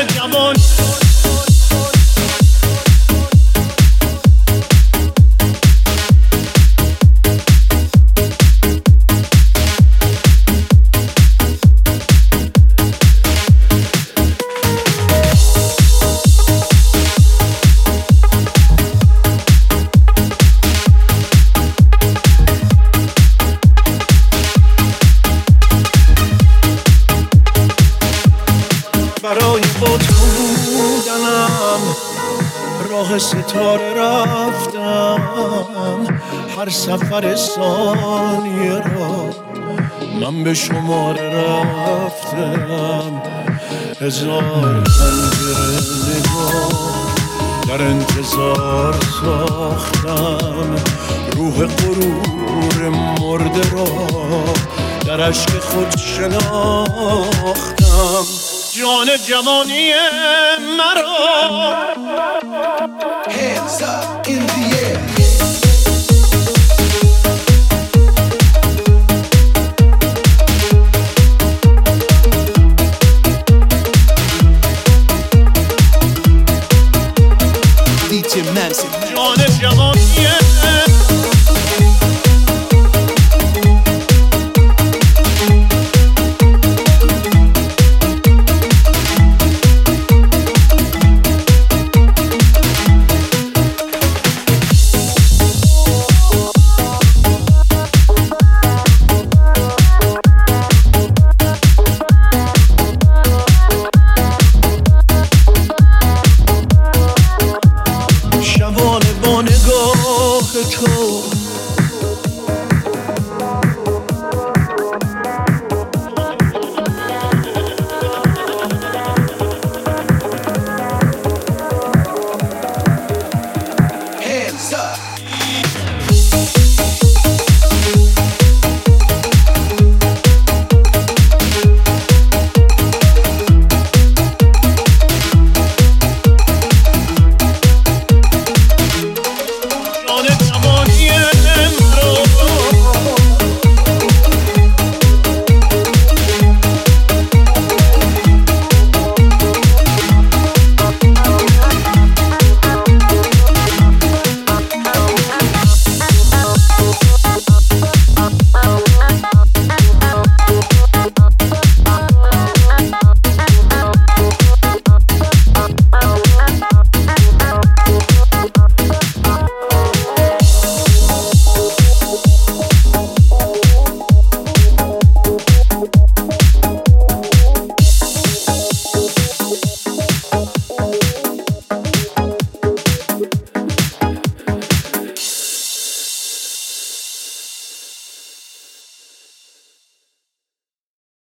جوان برای خود بودنم راه ستاره رفتم هر سفر ثانیه را من به شماره رفتم هزار پنجره نگاه در انتظار ساختم روح غرور مرده را در عشق خود شناختم جان جوانی مرا Hands up in the air. DJ Manson.